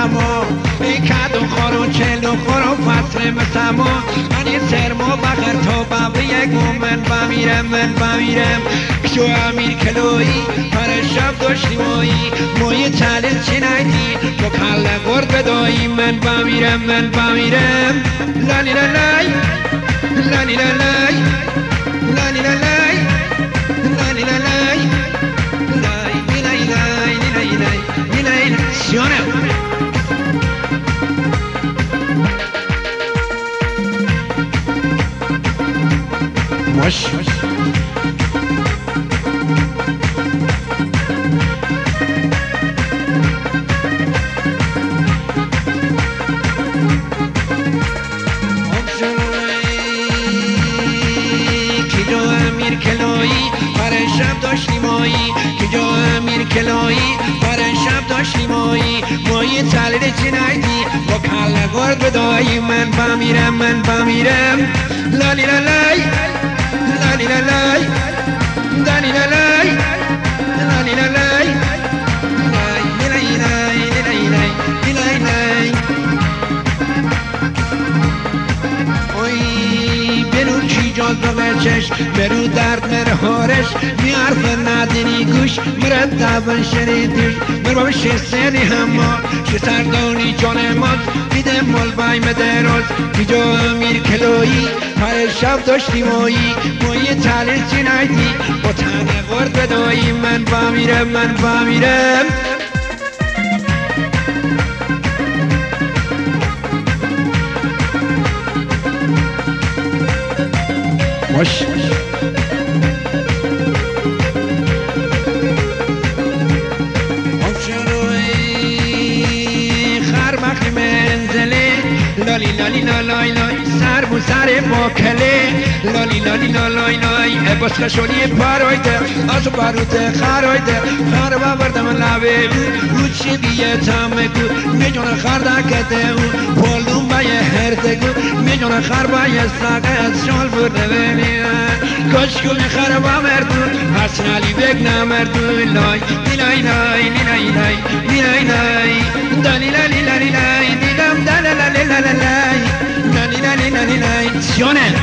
مسما ای کدو خورو چلو خورو فصل مسما من یه سرما بخر تا ببری یک من بمیرم کشو امیر کلویی پر شب داشتی مایی چلل چی نیدی با کله گرد بدایی من بمیرم لالی لالای لالی لالای لالی لالای لالی لالای لای لای لای لای لای سیانه مش کلایی برای شب داشتی مایی تلل چی نیدی با کله گرد بدایی من بمیرم لالی لالای لالی لالای لالی لالای لالی لالای لای لای لای لای اوی برو کی جاد بچش برو درد مرهارش میارف ندنی گوش مرتبا شنیدیش برو بشه سری هما شه سردانی جان ماز میده مال بای مدراز بیجا امیر کلویی هر شب داشتی مایی تلیل چی نیدی با تنه گرد بدایی من بمیرم مش خرمخی منزله لالی لالی لالای لای سر بو سر باکله لالی لالی لالای لای عباس خشولی پارایده آزو باروده خرایده خر بردم لبه او چی بیه تمه گو میجونه خر دکته او پولون بایه هرده گو میجونه خر بایه ساقه از شال برده بینیه کشکو میخره با مردون حسن علی بگ نمردون لای لای لای لای لای لای دالی لالی لالی لای دیدم دالی لالی لالی لای لالی لالی لالی لای سیونه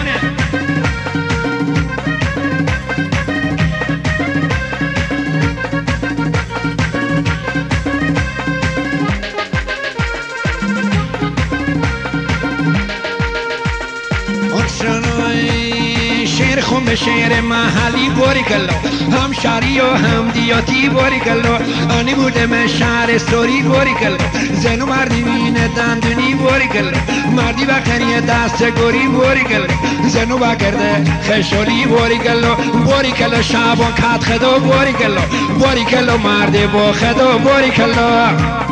خون به شعر محلی باری کلا هم شهری و هم دیاتی باری کلا آنی بودم شهر استوری باری کلا زنو مردی مینه دندونی باری کلا مردی بخنی دست گوری باری کلا زنو بکرده خشولی باری کلا شبان کت خدا باری کلا مرد با خدا باری کلا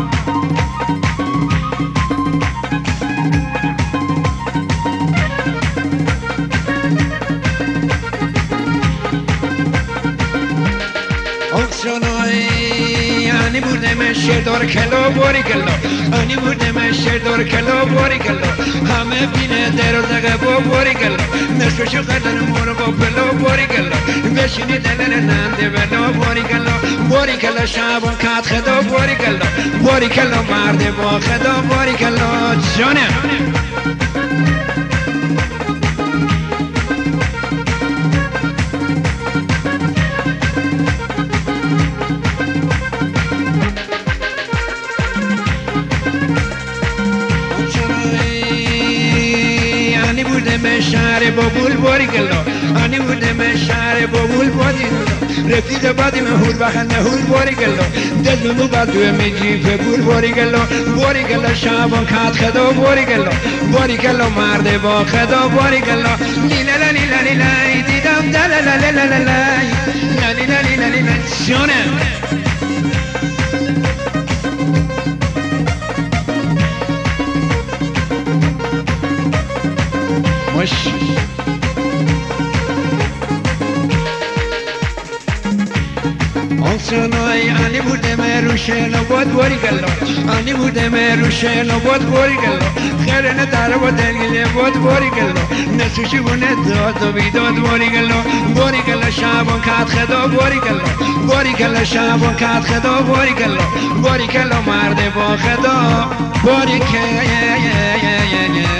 آنی بودم شدار کلا باری کلا آنی بودم شدار کلا باری کلا همه بینه در و دقه باری کلا نصفشو قدر مورو با پلا باری کلا بشینی دلن ننده بلا باری کلا شبان کت خدا باری کلا مرد با خدا باری کلا جانه شهر بابول باری کلا آنی بودم شهر بابول باری کلا رفیق بادی مهول بخنده هول باری کلا دلمو بدو میگی بول باری کلا شبان کت خدا باری کلا مرد با خدا باری کلا لیلا لیلا لیلا دیدم دلا لا لا لا لا سیونه مش آنسانای آنی بودم روشن و بود باری کلا آنی بودم روشن و بود باری کلا خیرن داره با دلگیله بود باری کلا نسوشی بونه داد و بیداد باری کلا شعبان کت خدا باری کلا شعبان کت خدا باری کلا مرد با خدا باری که